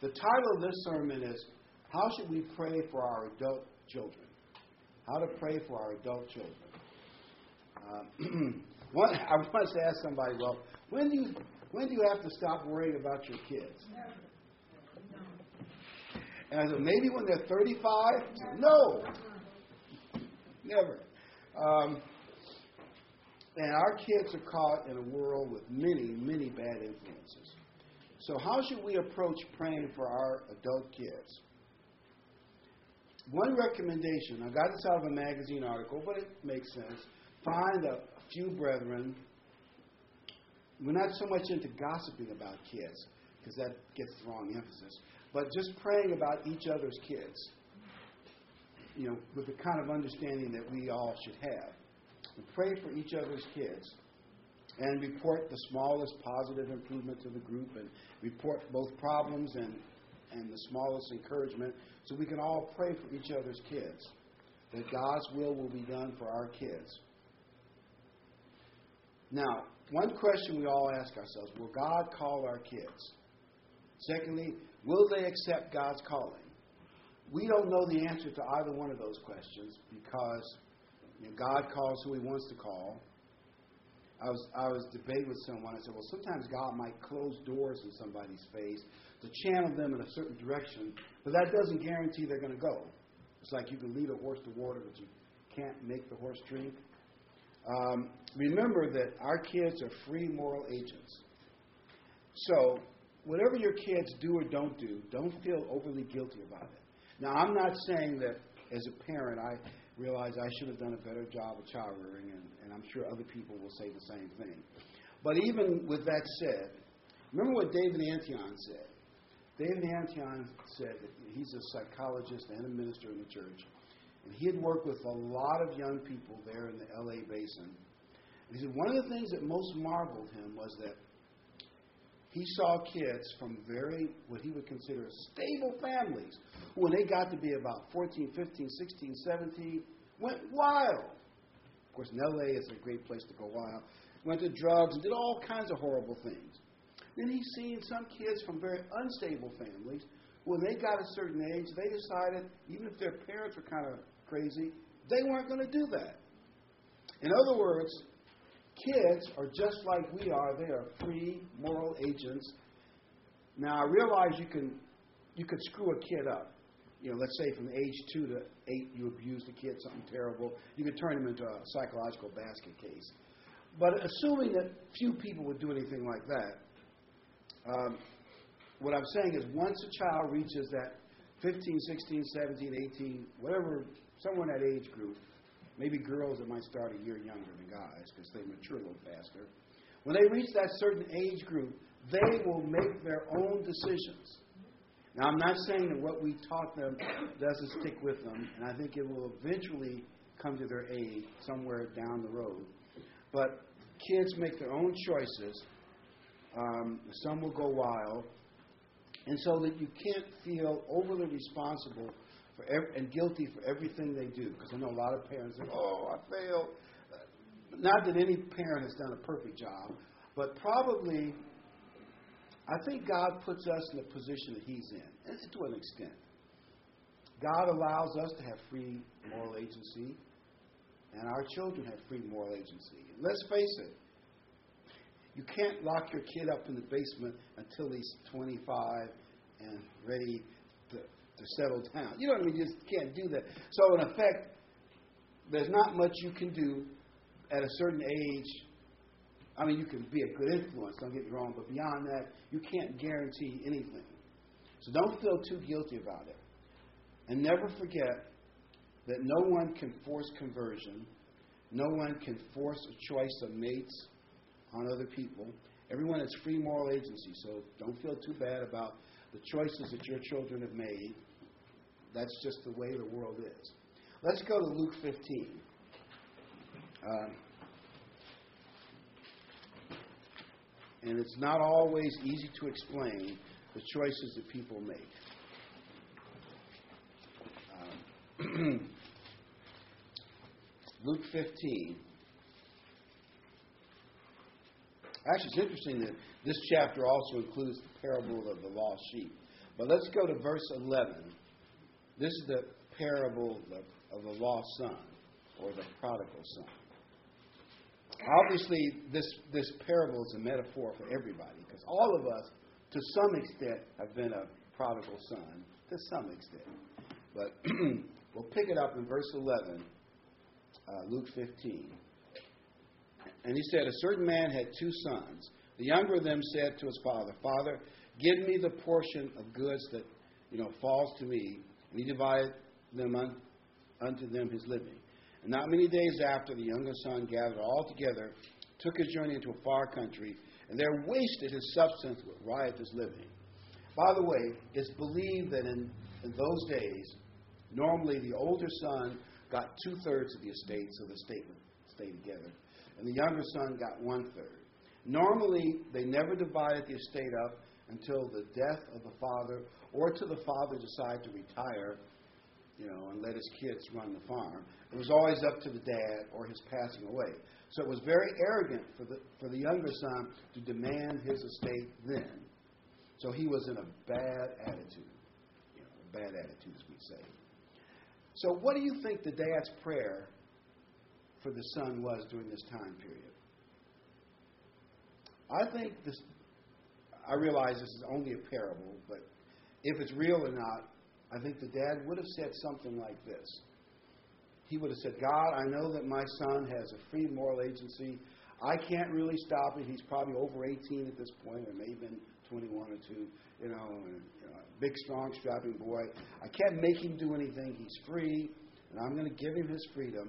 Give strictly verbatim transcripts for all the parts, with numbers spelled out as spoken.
The title of this sermon is, How Should We Pray for Our Adult Children? How to Pray for Our Adult Children. Uh, one, I once asked somebody, well, when do you when do you have to stop worrying about your kids? And I said, maybe when they're thirty-five? No. Never. Um, and our kids are caught in a world with many, many bad influences. So how should we approach praying for our adult kids? One recommendation, I got this out of a magazine article, but it makes sense. Find a few brethren. We're not so much into gossiping about kids, because that gets the wrong emphasis, but just praying about each other's kids, you know, with the kind of understanding that we all should have. And pray for each other's kids and report the smallest positive improvement to the group and report both problems and, and the smallest encouragement so we can all pray for each other's kids, that God's will will be done for our kids. Now, one question we all ask ourselves, will God call our kids? Secondly, will they accept God's calling? We don't know the answer to either one of those questions because you know, God calls who He wants to call. I was I was debating with someone. I said, well, sometimes God might close doors in somebody's face to channel them in a certain direction, but that doesn't guarantee they're going to go. It's like you can lead a horse to water, but you can't make the horse drink. Um, remember that our kids are free moral agents. So whatever your kids do or don't do, don't feel overly guilty about it. Now, I'm not saying that as a parent I realize I should have done a better job of child rearing, and, and I'm sure other people will say the same thing. But even with that said, remember what David Antion said. David Antion said that he's a psychologist and a minister in the church, and he had worked with a lot of young people there in the L A basin. And he said one of the things that most marveled him was that he saw kids from very, what he would consider stable families, who when they got to be about fourteen, fifteen, sixteen, seventeen, went wild. Of course, in L A it's a great place to go wild. Went to drugs and did all kinds of horrible things. Then he's seen some kids from very unstable families, when they got a certain age, they decided, even if their parents were kind of crazy, they weren't going to do that. In other words, kids are just like we are. They are free moral agents. Now, I realize you can you could screw a kid up. You know, let's say from age two to eight, you abuse the kid, something terrible. You could turn him into a psychological basket case. But assuming that few people would do anything like that, um, what I'm saying is once a child reaches that fifteen, sixteen, seventeen, eighteen, whatever, somewhere in that age group, maybe girls that might start a year younger than guys because they mature a little faster. When they reach that certain age group, they will make their own decisions. Now, I'm not saying that what we taught them doesn't stick with them, and I think it will eventually come to their aid somewhere down the road. But kids make their own choices. Um, some will go wild. And so that you can't feel overly responsible for every, and guilty for everything they do. Because I know a lot of parents say, oh, I failed. Not that any parent has done a perfect job, but probably I think God puts us in the position that He's in, and to an extent. God allows us to have free moral agency, and our children have free moral agency. And let's face it, you can't lock your kid up in the basement until he's twenty-five and ready to, to settle down. You know what I mean? You just can't do that. So, in effect, there's not much you can do at a certain age. I mean, you can be a good influence, don't get me wrong, but beyond that, you can't guarantee anything. So don't feel too guilty about it. And never forget that no one can force conversion. No one can force a choice of mates on other people. Everyone has free moral agency, so don't feel too bad about the choices that your children have made. That's just the way the world is. Let's go to Luke fifteen. Uh, and it's not always easy to explain the choices that people make. Um, Luke fifteen. Actually, it's interesting that this chapter also includes the parable of the lost sheep. But let's go to verse eleven. This is the parable of, of the lost son, or the prodigal son. Obviously, this, this parable is a metaphor for everybody, because all of us, to some extent, have been a prodigal son, to some extent. But we'll pick it up in verse eleven, uh, Luke fifteen. And he said, a certain man had two sons. The younger of them said to his father, Father, give me the portion of goods that, you know, falls to me. And he divided them un, unto them his living. And not many days after, the younger son gathered all together, took his journey into a far country, and there wasted his substance with riotous living. By the way, it's believed that in, in those days, normally the older son got two-thirds of the estate, so the estate would stay together. And the younger son got one-third. Normally, they never divided the estate up until the death of the father, or till the father decided to retire, you know, and let his kids run the farm. It was always up to the dad or his passing away. So it was very arrogant for the for the younger son to demand his estate then. So he was in a bad attitude, you know, a bad attitude, as we say. So what do you think the dad's prayer for the son was during this time period? I think this, I realize this is only a parable, but if it's real or not, I think the dad would have said something like this. He would have said, God, I know that my son has a free moral agency. I can't really stop it. He's probably over eighteen at this point, or maybe been twenty-one or two, you know, and, you know, a big, strong, strapping boy. I can't make him do anything. He's free, and I'm going to give him his freedom.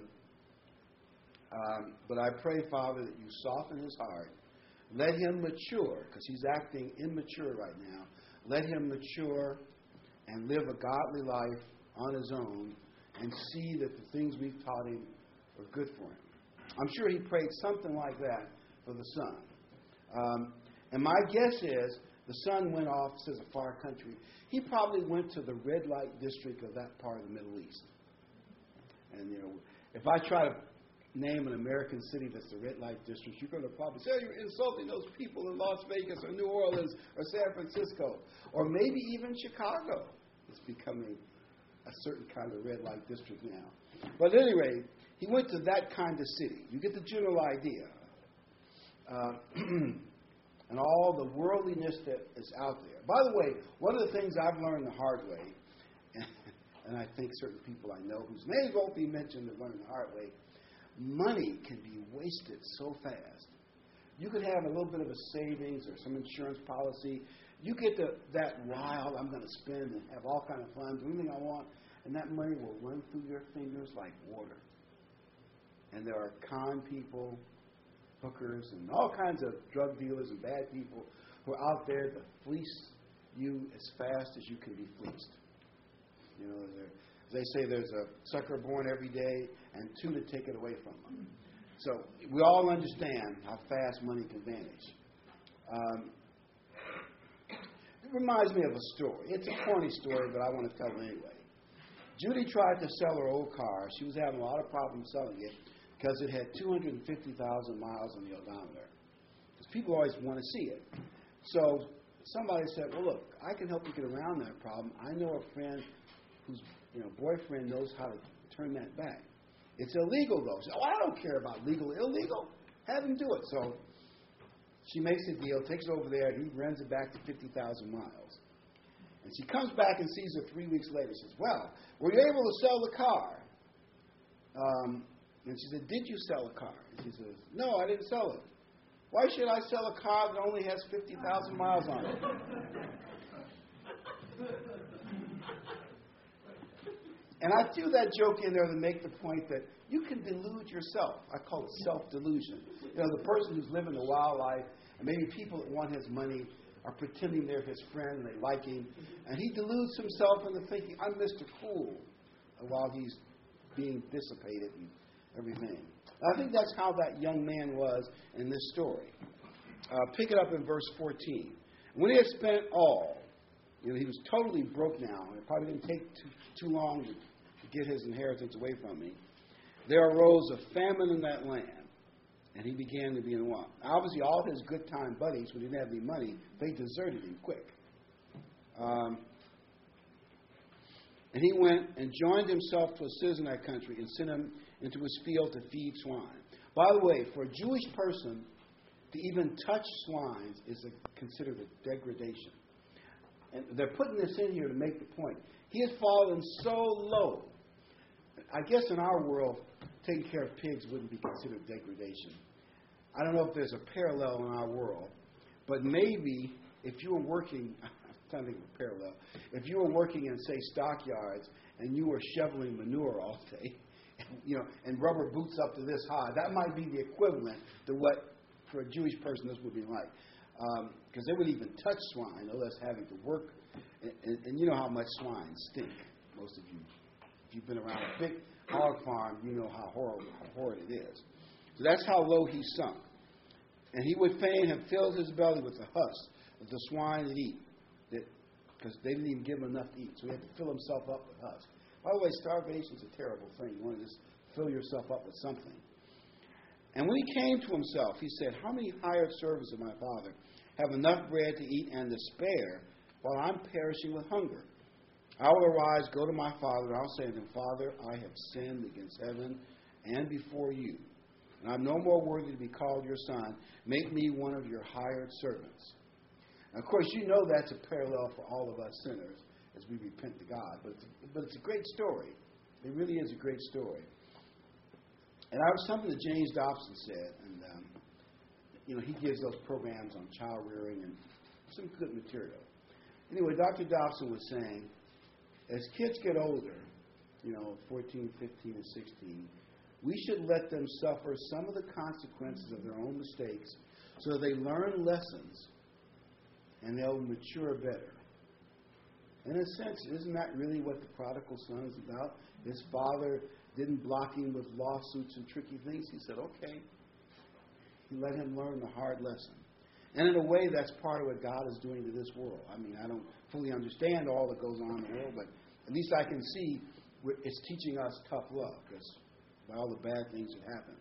Um, but I pray, Father, that you soften his heart. Let him mature, because he's acting immature right now. Let him mature and live a godly life on his own, and see that the things we've taught him are good for him. I'm sure he prayed something like that for the son. Um, and my guess is the son went off, says a far country. He probably went to the red light district of that part of the Middle East. And, you know, if I try to name an American city that's the red light district, you're going to probably say, oh, you're insulting those people in Las Vegas or New Orleans or San Francisco, or maybe even Chicago. It's becoming a certain kind of red light district now. But at any rate, he went to that kind of city. You get the general idea. Uh, and all the worldliness that is out there. By the way, one of the things I've learned the hard way, and, and I think certain people I know whose names won't be mentioned have learned the hard way, money can be wasted so fast. You could have a little bit of a savings or some insurance policy. You get to that wild, I'm going to spend and have all kind of fun, do anything I want, and that money will run through your fingers like water. And there are con people, hookers, and all kinds of drug dealers and bad people who are out there to fleece you as fast as you can be fleeced. You know, as they say, there's a sucker born every day and two to take it away from them. So we all understand how fast money can vanish. Um, it reminds me of a story. It's a corny story, but I want to tell it anyway. Judy tried to sell her old car. She was having a lot of problems selling it because it had two hundred fifty thousand miles on the odometer. Because people always want to see it. So somebody said, well, look, I can help you get around that problem. I know a friend whose you know, boyfriend knows how to turn that back. It's illegal, though. She said, oh, I don't care about legal or illegal. Have him do it. So she makes a deal, takes it over there, and he runs it back to fifty thousand miles. And she comes back and sees her three weeks later. She says, well, were you able to sell the car? Um, and she said, did you sell the car? And she says, no, I didn't sell it. Why should I sell a car that only has fifty thousand miles on it? And I threw that joke in there to make the point that you can delude yourself. I call it self-delusion. You know, the person who's living a wild life, and maybe people that want his money are pretending they're his friend and they like him, and he deludes himself into thinking, I'm Mister Cool, while he's being dissipated and everything. I think that's how that young man was in this story. Uh, pick it up in verse fourteen. When he had spent all, you know, he was totally broke now, and it probably didn't take too, too long to, to get his inheritance away from me. There arose a famine in that land, and he began to be in want. Obviously, all his good time buddies, when he didn't have any money, they deserted him quick. Um, And he went and joined himself to a citizen of that country and sent him into his field to feed swine. By the way, for a Jewish person to even touch swine is a, considered a degradation. And they're putting this in here to make the point. He has fallen so low. I guess in our world, taking care of pigs wouldn't be considered degradation. I don't know if there's a parallel in our world, but maybe if you were working, I'm trying to think of a parallel, if you were working in, say, stockyards and you were shoveling manure all day, you know, and rubber boots up to this high, that might be the equivalent to what, for a Jewish person, this would be like. Because um, they wouldn't even touch swine, no less having to work. And, and, and you know how much swine stink, most of you. If you've been around a big hog farm, you know how horrible, how horrid it is. So that's how low he sunk. And he would fain have filled his belly with the husk of the swine that eat, because they didn't even give him enough to eat. So he had to fill himself up with husk. By the way, starvation is a terrible thing. You want to just fill yourself up with something. And when he came to himself, he said, how many hired servants of my father have enough bread to eat and to spare while I'm perishing with hunger? I will arise, go to my father, and I'll say to him, Father, I have sinned against heaven and before you, and I'm no more worthy to be called your son. Make me one of your hired servants. Now, of course, you know that's a parallel for all of us sinners as we repent to God. But it's, but it's a great story. It really is a great story. And I was something that James Dobson said, and um, you know, he gives those programs on child rearing and some good material. Anyway, Doctor Dobson was saying, as kids get older, you know, fourteen, fifteen, and sixteen, we should let them suffer some of the consequences of their own mistakes so they learn lessons and they'll mature better. In a sense, isn't that really what the prodigal son is about? His father didn't block him with lawsuits and tricky things. He said, okay. He let him learn the hard lesson. And in a way, that's part of what God is doing to this world. I mean, I don't fully understand all that goes on in the world, but at least I can see it's teaching us tough love, because by all the bad things that happen.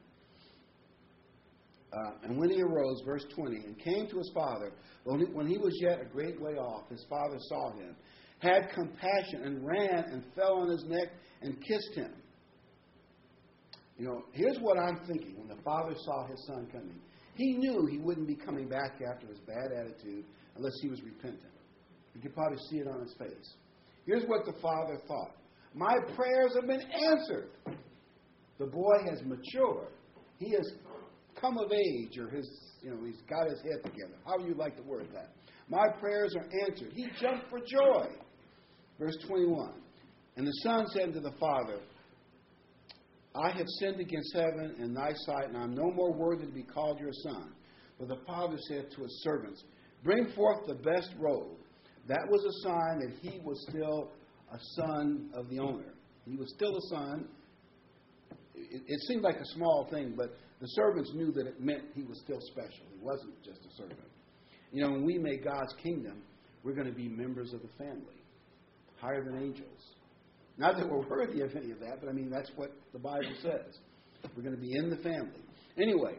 Uh, and when he arose, verse twenty, and came to his father, when he was yet a great way off, his father saw him, had compassion, and ran and fell on his neck and kissed him. You know, here's what I'm thinking when the father saw his son coming. He knew he wouldn't be coming back after his bad attitude unless he was repentant. You could probably see it on his face. Here's what the father thought. My prayers have been answered. The boy has matured. He has come of age, or his, you know, he's got his head together. How would you like to word that? My prayers are answered. He jumped for joy. Verse twenty-one. And the son said to the father, I have sinned against heaven and thy sight, and I am no more worthy to be called your son. But the father said to his servants, bring forth the best robe. That was a sign that he was still a son of the owner. He was still a son. It, it seemed like a small thing, but the servants knew that it meant he was still special. He wasn't just a servant. You know, when we make God's kingdom, we're going to be members of the family, higher than angels. Not that we're worthy of any of that, but I mean, that's what the Bible says. We're going to be in the family. Anyway,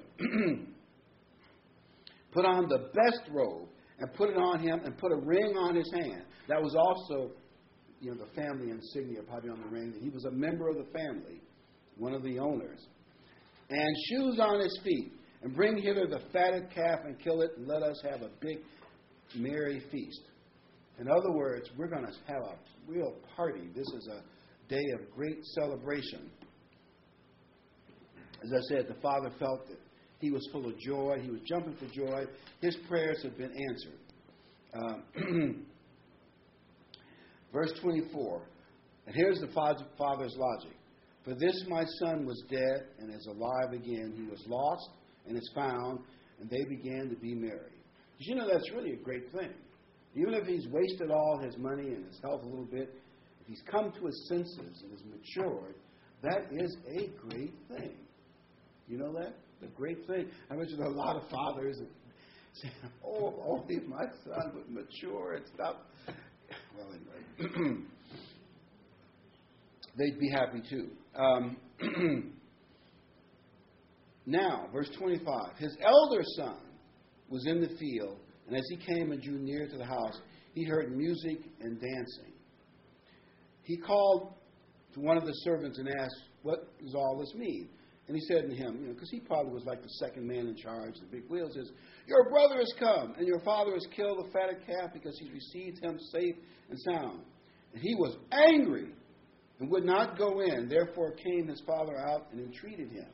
put on the best robe and put it on him and put a ring on his hand. That was also, you know, the family insignia probably on the ring. He was a member of the family, one of the owners. And shoes on his feet. And bring hither the fatted calf and kill it, and let us have a big, merry feast. In other words, we're going to have a real party. This is a day of great celebration. As I said, the father felt that he was full of joy. He was jumping for joy. His prayers had been answered. Um, verse twenty-four. And here's the father's logic. For this my son was dead and is alive again. He was lost and is found, and they began to be merry. Did you know that's really a great thing? Even if he's wasted all his money and his health a little bit, if he's come to his senses and is matured, that is a great thing. You know that? The great thing. I mentioned a lot of fathers that say, oh, only my son would mature and stop. Well, anyway. They'd be happy too. Um, now, verse twenty-five. His elder son was in the field, and as he came and drew near to the house, he heard music and dancing. he called to one of the servants and asked, what does all this mean? And he said to him, you know, because he probably was like the second man in charge, the big wheel, says, your brother has come, and your father has killed the fatted calf because he received him safe and sound. And he was angry and would not go in. Therefore came his father out and entreated him.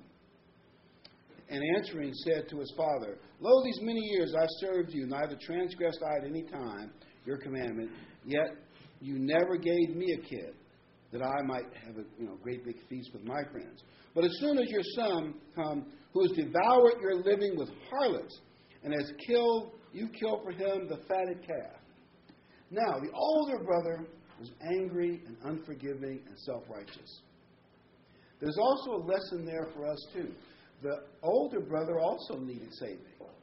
And answering said to his father, lo, these many years I served you, neither transgressed I at any time your commandment, yet you never gave me a kid, that I might have a you know, great big feast with my friends. But as soon as your son come, who has devoured your living with harlots, and has killed, you kill for him the fatted calf. Now, the older brother was angry and unforgiving and self-righteous. There's also a lesson there for us, too. The older brother also needed saving.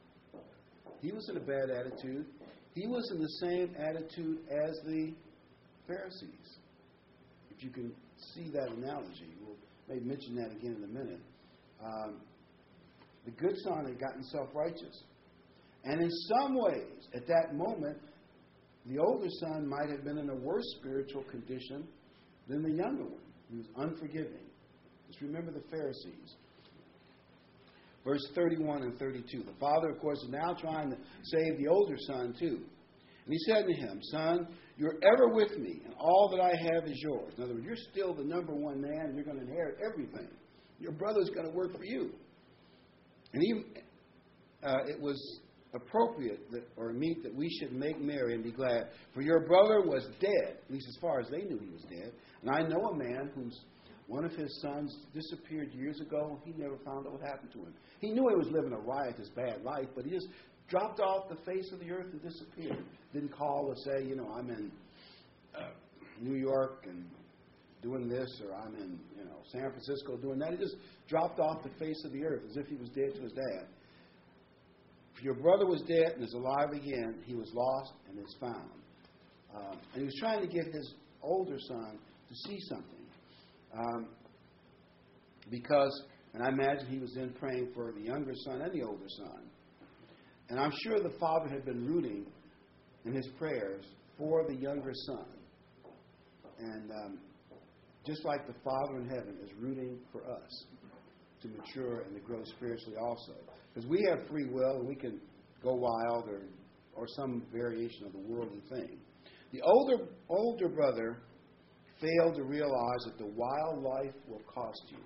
He was in a bad attitude. He was in the same attitude as the Pharisees. If you can see that analogy, we'll maybe mention that again in a minute. Um, the good son had gotten self-righteous. And in some ways, at that moment, the older son might have been in a worse spiritual condition than the younger one. He was unforgiving. Just remember the Pharisees. Verse thirty-one and thirty-two. The father, of course, is now trying to save the older son, too. And he said to him, son, you're ever with me, and all that I have is yours. In other words, you're still the number one man, and you're going to inherit everything. Your brother's going to work for you. And he, uh, it was appropriate that, or meet that we should make merry and be glad. For your brother was dead, at least as far as they knew he was dead. And I know a man whose one of his sons disappeared years ago. He never found out what happened to him. He knew he was living a riotous, bad life, but he just dropped off the face of the earth and disappeared. Didn't call or say, you know, I'm in uh, New York and doing this, or I'm in, you know, San Francisco doing that. He just dropped off the face of the earth as if he was dead to his dad. If your brother was dead and is alive again, he was lost and is found. Um, and he was trying to get his older son to see something. Um, because, and I imagine he was then praying for the younger son and the older son. And I'm sure the father had been rooting in his prayers for the younger son. And um, just like the Father in heaven is rooting for us to mature and to grow spiritually also. Because we have free will and we can go wild or, or some variation of the worldly thing. The older, older brother failed to realize that the wild life will cost you.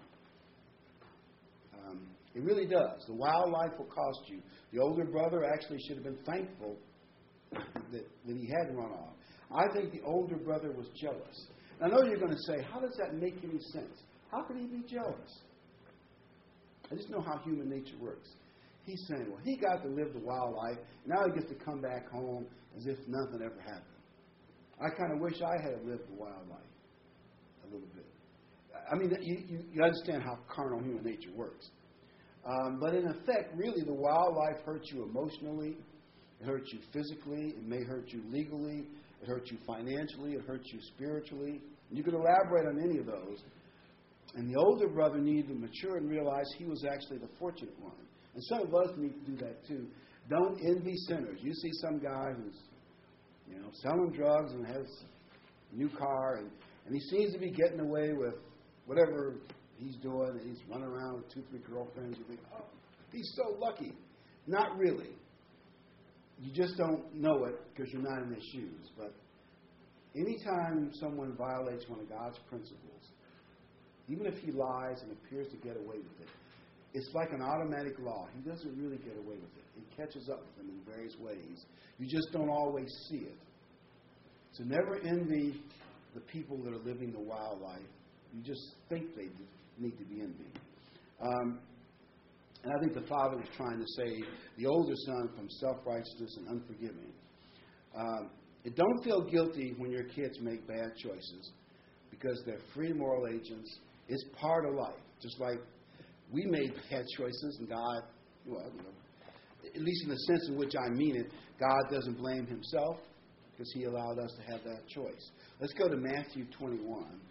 Um, it really does. The wild life will cost you. The older brother actually should have been thankful that, that he hadn't run off. I think the older brother was jealous. I know you're going to say, how does that make any sense? How could he be jealous? I just know how human nature works. He's saying, well, he got to live the wild life. Now he gets to come back home as if nothing ever happened. I kind of wish I had lived the wild life a little bit. I mean, you, you, you understand how carnal human nature works. Um, but in effect, really, the wild life hurts you emotionally. It hurts you physically. It may hurt you legally. It hurts you financially. It hurts you spiritually. You can elaborate on any of those. And the older brother needed to mature and realize he was actually the fortunate one. And some of us need to do that too. Don't envy sinners. You see some guy who's, you know, selling drugs and has a new car, and, and he seems to be getting away with whatever he's doing, and he's running around with two, three girlfriends. You think, oh, he's so lucky. Not really. You just don't know it because you're not in their shoes. But anytime someone violates one of God's principles, even if he lies and appears to get away with it, it's like an automatic law. He doesn't really get away with it. It catches up with him in various ways. You just don't always see it. So never envy the people that are living the wild life. You just think they need to be envied. Um, and I think the father was trying to save the older son from self-righteousness and unforgiving. Um, and don't feel guilty when your kids make bad choices, because they're free moral agents. It's part of life. Just like we made bad choices, and God, well, you know, at least in the sense in which I mean it, God doesn't blame himself because he allowed us to have that choice. Let's go to Matthew twenty-one.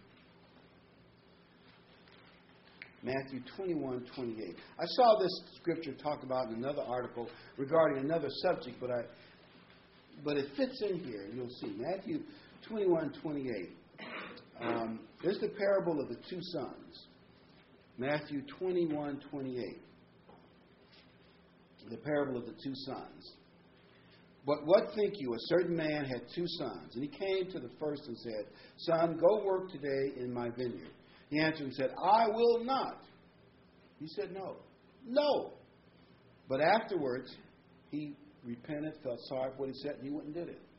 Matthew twenty-one, twenty-eight. I saw this scripture talked about in another article regarding another subject, but I, but it fits in here. You'll see Matthew twenty-one, twenty-eight. Um, this is the parable of the two sons. Matthew twenty-one twenty-eight. The parable of the two sons. But what think you? A certain man had two sons, and he came to the first and said, Son, go work today in my vineyard. He answered and said, I will not. He said, No. No. But afterwards, he repented, felt sorry for what he said, and he went and did it.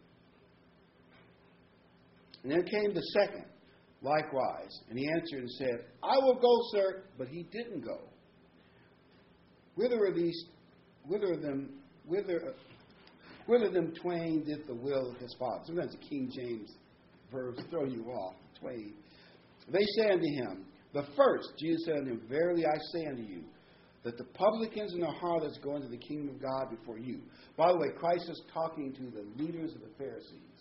And then came the second, likewise, and he answered and said, I will go, sir, but he didn't go. Whither are these, whither of them, whither, whither of them twain did the will of his father? Sometimes the King James verbs throw you off. Twain. They say unto him, the first. Jesus said unto him, Verily I say unto you, that the publicans and the harlots go into the kingdom of God before you. By the way, Christ is talking to the leaders of the Pharisees.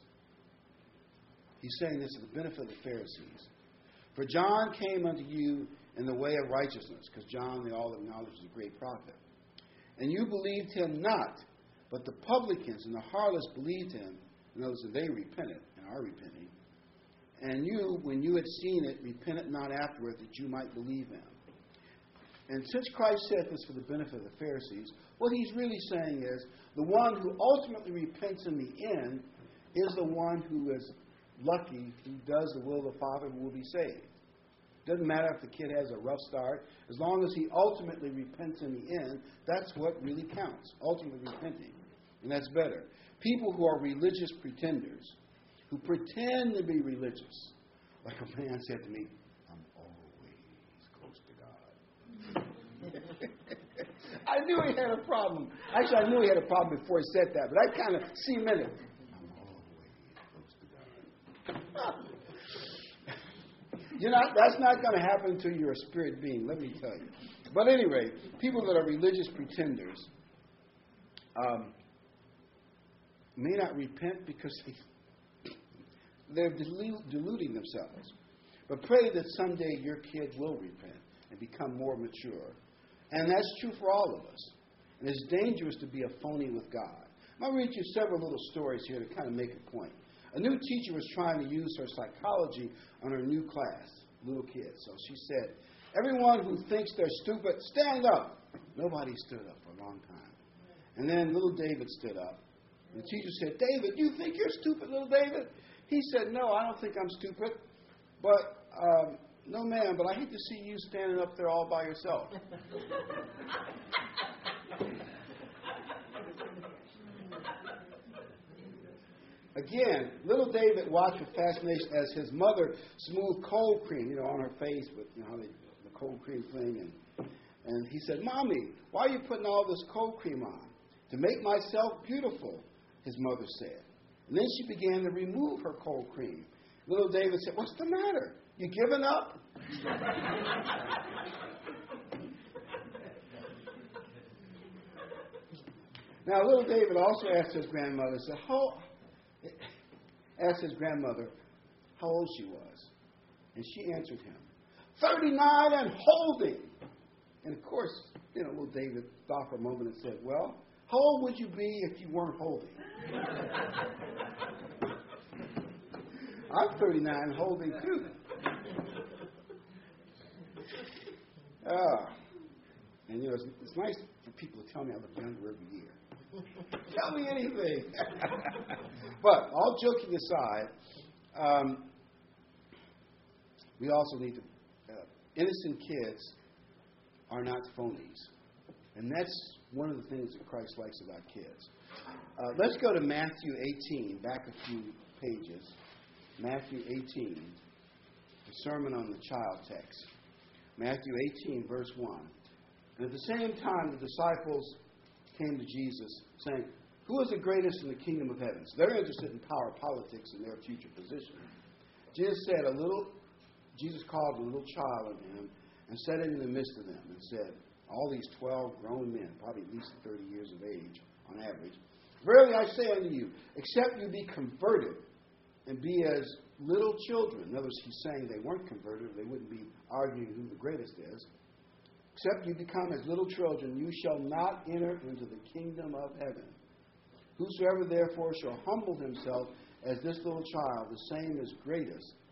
He's saying this to the benefit of the Pharisees. For John came unto you in the way of righteousness, because John, they all acknowledge, is a great prophet. And you believed him not, but the publicans and the harlots believed him. Notice that they repented and are repenting. And you, when you had seen it, repented not afterward, that you might believe him. And since Christ said this for the benefit of the Pharisees, what he's really saying is the one who ultimately repents in the end is the one who is lucky, who does the will of the Father, who will be saved. Doesn't matter if the kid has a rough start. As long as he ultimately repents in the end, that's what really counts, ultimately repenting. And that's better. People who are religious pretenders, who pretend to be religious, like a man said to me, I'm always close to God. I knew he had a problem. Actually, I knew he had a problem before he said that, but I kind of cemented it. I'm always close to God. You're not, that's not going to happen to your spirit being, let me tell you. But anyway, people that are religious pretenders um, may not repent because they, they're delu- deluding themselves. But pray that someday your kid will repent and become more mature. And that's true for all of us. And it's dangerous to be a phony with God. I'll read you several little stories here to kind of make a point. A new teacher was trying to use her psychology on her new class, little kids. So she said, everyone who thinks they're stupid, stand up. Nobody stood up for a long time. And then little David stood up. And the teacher said, David, you think you're stupid, little David? He said, no, I don't think I'm stupid. But, um, no, ma'am, but I hate to see you standing up there all by yourself. Again, little David watched with fascination as his mother smoothed cold cream, you know, on her face with, you know, the, the cold cream thing. And, and he said, Mommy, why are you putting all this cold cream on? To make myself beautiful, his mother said. And then she began to remove her cold cream. Little David said, what's the matter? You giving up? Now, little David also asked his grandmother, said, how, asked his grandmother how old she was. And she answered him, thirty-nine and holding. And of course, you know, little David thought for a moment and said, well, how old would you be if you weren't holding? I'm thirty-nine and holding too. Ah. And, you know, it's, it's nice for people to tell me I look younger every year. Tell me anything. But all joking aside, um, we also need to, uh, innocent kids are not phonies. And that's one of the things that Christ likes about kids. Uh, let's go to Matthew eighteen, back a few pages. Matthew eighteen, the Sermon on the Child text. Matthew eighteen, verse one. And at the same time, the disciples came to Jesus saying, who is the greatest in the kingdom of heaven? So they're interested in power, politics, and their future position. Jesus said, a little, Jesus called a little child unto him and set him in the midst of them and said, all these twelve grown men, probably at least thirty years of age on average, verily I say unto you, except you be converted and be as little children. In other words, he's saying they weren't converted, they wouldn't be arguing who the greatest is. Except you become as little children, you shall not enter into the kingdom of heaven. Whosoever therefore shall humble himself as this little child, the same is greatest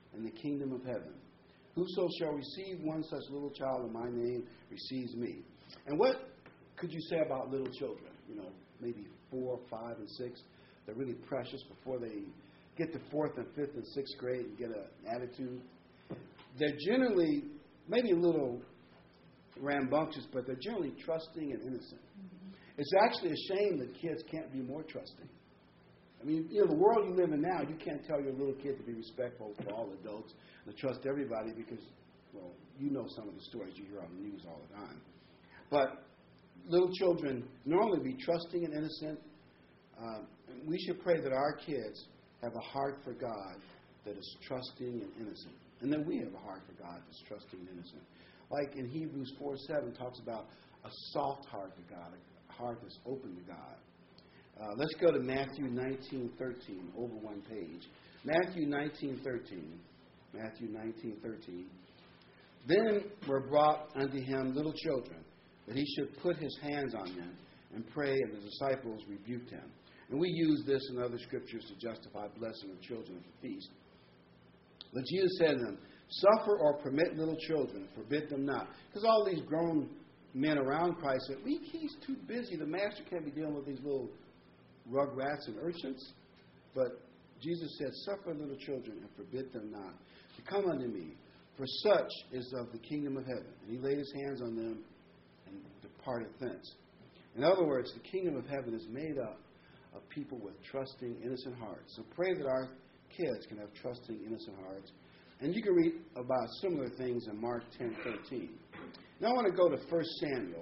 in the kingdom of heaven. Whoso shall receive one such little child in my name receives me. And what could you say about little children? You know, maybe four, five, and six. They're really precious before they get to fourth and fifth and sixth grade and get an attitude. They're generally maybe a little rambunctious, but they're generally trusting and innocent. Mm-hmm. It's actually a shame that kids can't be more trusting. I mean, you know, the world you live in now, you can't tell your little kid to be respectful to all adults and to trust everybody because, well, you know some of the stories you hear on the news all the time. But little children normally be trusting and innocent. Uh, we should pray that our kids have a heart for God that is trusting and innocent. And then we have a heart for God that's trusting and innocent. Like in Hebrews four seven talks about a soft heart to God, a heart that's open to God. Uh, let's go to Matthew nineteen thirteen, over one page. Matthew nineteen thirteen. Matthew nineteen thirteen. Then were brought unto him little children, that he should put his hands on them and pray, and the disciples rebuked him. And we use this in other scriptures to justify blessing of children at the feast. But Jesus said to them, suffer or permit little children, forbid them not. Because all these grown men around Christ said, we, he's too busy. The master can't be dealing with these little rug rats and urchins. But Jesus said, suffer little children and forbid them not to come unto me, for such is of the kingdom of heaven. And he laid his hands on them and departed thence. In other words, the kingdom of heaven is made up of people with trusting, innocent hearts. So pray that our kids can have trusting, innocent hearts. And you can read about similar things in Mark ten thirteen. Now I want to go to First Samuel.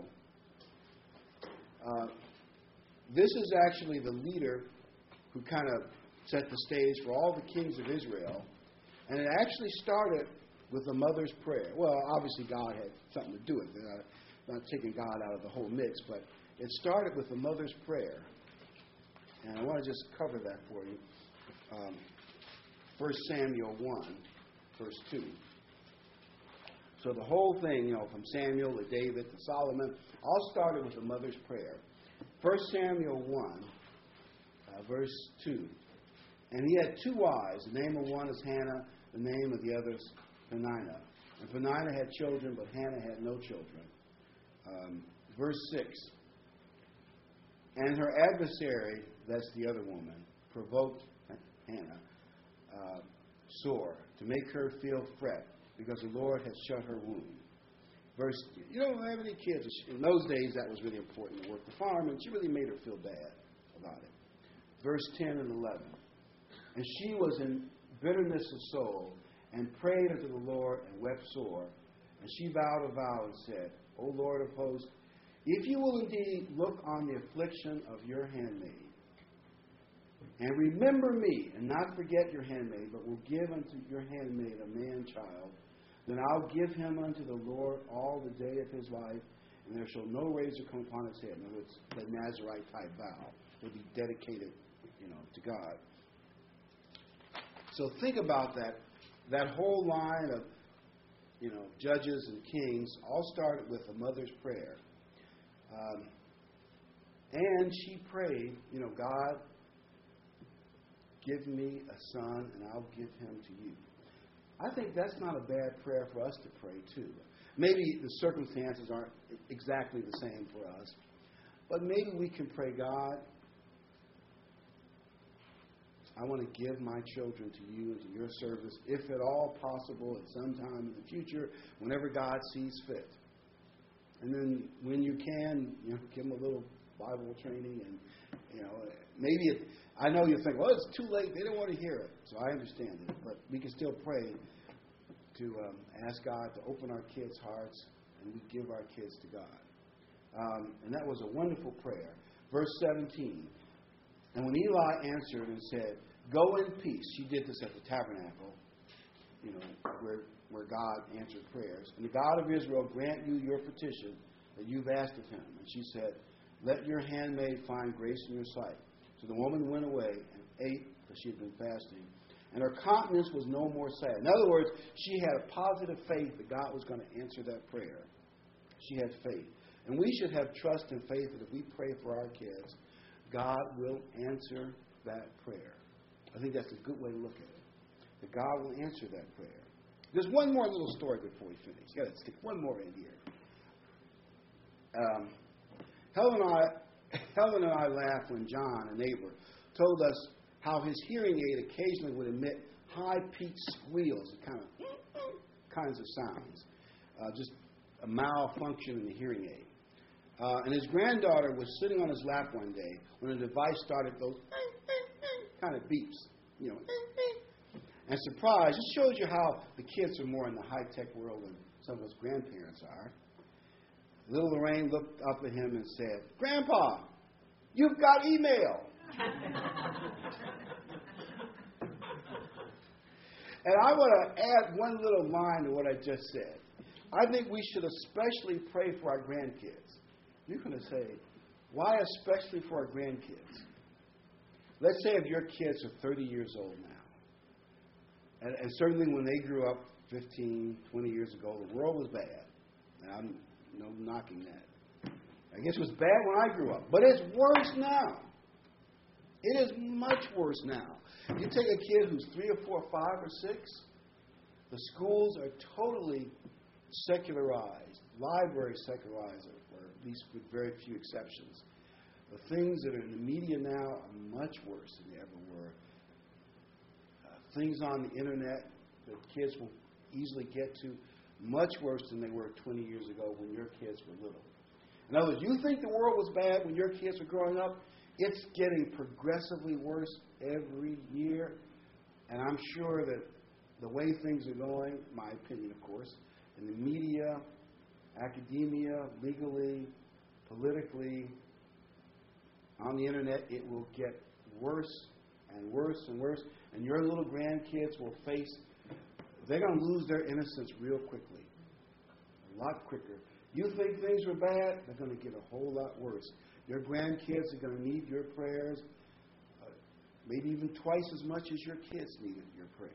Uh, this is actually the leader who kind of set the stage for all the kings of Israel. And it actually started with the mother's prayer. Well, obviously God had something to do with it. I'm not taking God out of the whole mix, but it started with the mother's prayer. And I want to just cover that for you. Um, First Samuel one, verse two. So the whole thing, you know, from Samuel to David to Solomon, all started with the mother's prayer. First Samuel one, uh, verse two. And he had two wives. The name of one is Hannah, the name of the other is Peninnah. And Peninnah had children, but Hannah had no children. Um, verse six. And her adversary, that's the other woman, provoked Hannah uh, sore to make her feel fret because the Lord had shut her womb. Verse, you don't have any kids. In those days, that was really important to work the farm, and she really made her feel bad about it. Verse ten and eleven. And she was in bitterness of soul and prayed unto the Lord and wept sore. And she vowed a vow and said, O Lord of hosts, if you will indeed look on the affliction of your handmaid, and remember me, and not forget your handmaid, but will give unto your handmaid a man-child, then I'll give him unto the Lord all the day of his life, and there shall no razor come upon his head. In other words, the Nazarite-type vow will be dedicated, you know, to God. So think about that. That whole line of, you know, judges and kings all started with a mother's prayer. Um, and she prayed, you know, God, give me a son and I'll give him to you. I think that's not a bad prayer for us to pray too. Maybe the circumstances aren't exactly the same for us, but maybe we can pray, God, I want to give my children to you and to your service, if at all possible, at some time in the future, whenever God sees fit. And then when you can, you know, give them a little Bible training, and you know, maybe it, I know you think, well, it's too late. They don't want to hear it. So I understand it, but we can still pray to um, ask God to open our kids' hearts, and we give our kids to God. Um, and that was a wonderful prayer. Verse seventeen. And when Eli answered and said, go in peace. She did this at the tabernacle, you know, where where God answered prayers. And the God of Israel grant you your petition that you've asked of him. And she said, let your handmaid find grace in your sight. So the woman went away and ate, because she had been fasting. And her countenance was no more sad. In other words, she had a positive faith that God was going to answer that prayer. She had faith. And we should have trust and faith that if we pray for our kids, God will answer that prayer. I think that's a good way to look at it. that God will answer that prayer. There's one more little story before we finish. Got to stick one more in here. Um, Helen and I, Helen and I laughed when John, a neighbor, told us how his hearing aid occasionally would emit high-pitched squeals, kind of kinds of sounds, uh, just a malfunction in the hearing aid. Uh, and his granddaughter was sitting on his lap one day when the device started those kind of beeps, you know. And surprise, it shows you how the kids are more in the high-tech world than some of us grandparents are. Little Lorraine looked up at him and said, "Grandpa, you've got email." And I want to add one little line to what I just said. I think we should especially pray for our grandkids. You're going to say, why especially for our grandkids? Let's say if your kids are thirty years old now. And, and certainly when they grew up fifteen, twenty years ago, the world was bad. And I'm no knocking that. I guess it was bad when I grew up. But it's worse now. It is much worse now. You take a kid who's three or four, five or six, the schools are totally secularized, libraries secularized, or at least with very few exceptions. The things that are in the media now are much worse than they ever were. Uh, things on the internet that kids will easily get to, much worse than they were twenty years ago when your kids were little. In other words, you think the world was bad when your kids were growing up? It's getting progressively worse every year. And I'm sure that the way things are going, my opinion, of course, in the media, academia, legally, politically, on the internet, it will get worse and worse and worse. And your little grandkids will face, they're going to lose their innocence real quickly, a lot quicker. You think things were bad, they're going to get a whole lot worse. Your grandkids are going to need your prayers, uh, maybe even twice as much as your kids needed your prayers.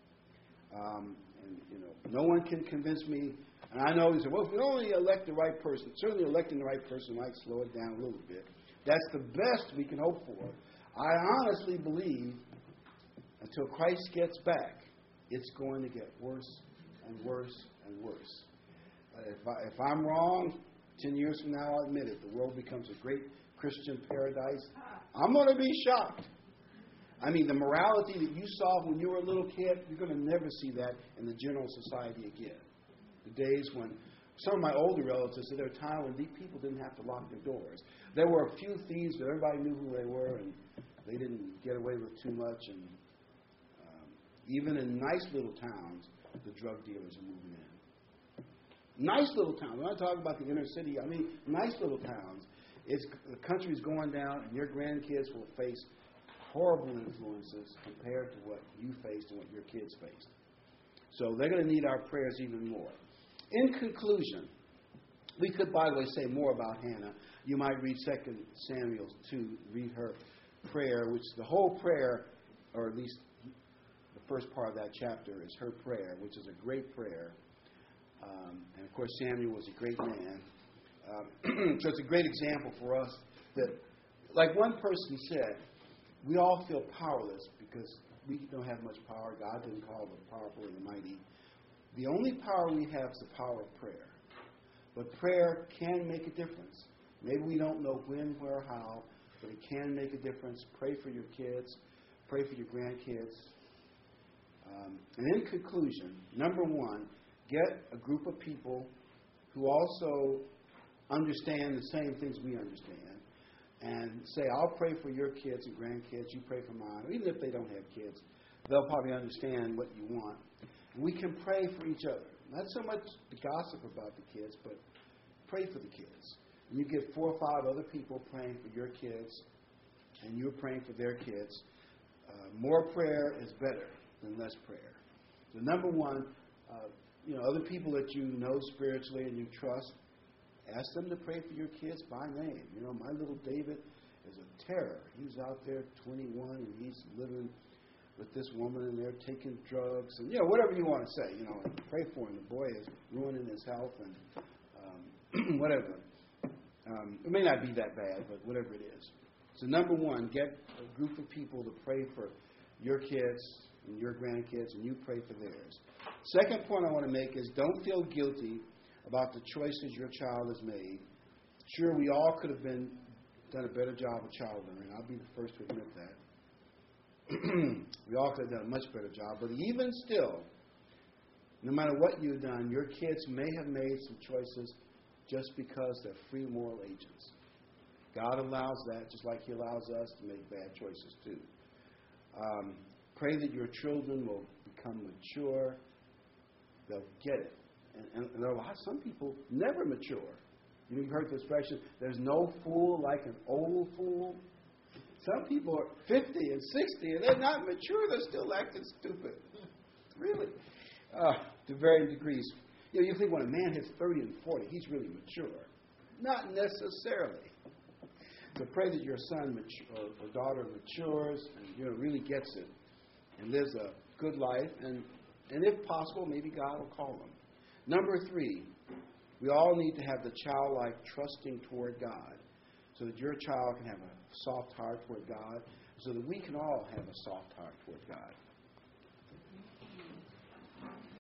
Um, and, you know, no one can convince me. And I know he said, well, if we only elect the right person, certainly electing the right person might slow it down a little bit. That's the best we can hope for. I honestly believe until Christ gets back, it's going to get worse and worse and worse. Uh, if, I, if I'm wrong, ten years from now, I'll admit it, the world becomes a great Christian paradise. I'm going to be shocked. I mean, the morality that you saw when you were a little kid, you're going to never see that in the general society again. The days when some of my older relatives said there were a time when these people didn't have to lock their doors. There were a few thieves, but everybody knew who they were, and they didn't get away with too much. And um, even in nice little towns, the drug dealers are moving in. Nice little towns. When I talk about the inner city, I mean nice little towns. It's, the country's going down, and your grandkids will face horrible influences compared to what you faced and what your kids faced. So they're going to need our prayers even more. In conclusion, we could, by the way, say more about Hannah. You might read Second Samuel two, read her prayer, which the whole prayer, or at least the first part of that chapter, is her prayer, which is a great prayer. Um, and, of course, Samuel was a great man. Um, so it's a great example for us that, like one person said, we all feel powerless because we don't have much power. God didn't call the powerful and the mighty. The only power we have is the power of prayer. But prayer can make a difference. Maybe we don't know when, where, how, but it can make a difference. Pray for your kids. Pray for your grandkids. Um, and in conclusion, number one, get a group of people who also understand the same things we understand and say, I'll pray for your kids and grandkids, you pray for mine. Or even if they don't have kids, they'll probably understand what you want. And we can pray for each other. Not so much to gossip about the kids, but pray for the kids. And you get four or five other people praying for your kids, and you're praying for their kids. Uh, more prayer is better than less prayer. So number one, uh, you know, other people that you know spiritually and you trust, ask them to pray for your kids by name. You know, my little David is a terror. He's out there twenty-one, and he's living with this woman, and they're taking drugs, and, you know, whatever you want to say, you know, and pray for him. The boy is ruining his health and um, whatever. Um, it may not be that bad, but whatever it is. So number one, get a group of people to pray for your kids and your grandkids, and you pray for theirs. Second point I want to make is don't feel guilty about the choices your child has made. Sure, we all could have been done a better job of child rearing. I'll be the first to admit that. We all could have done a much better job. But even still, no matter what you've done, your kids may have made some choices just because they're free moral agents. God allows that, just like He allows us to make bad choices too. Um, pray that your children will become mature. They'll get it. And, and, and there are a lot, some people never mature. You know, you've heard the expression, there's no fool like an old fool. Some people are fifty and sixty, and they're not mature. They're still acting stupid. Really. Uh, to varying degrees. You know, you think when a man hits thirty and forty, he's really mature. Not necessarily. So pray that your son mature, or daughter matures and, you know, really gets it and lives a good life. And, and if possible, maybe God will call them. Number three, we all need to have the childlike trusting toward God so that your child can have a soft heart toward God, so that we can all have a soft heart toward God.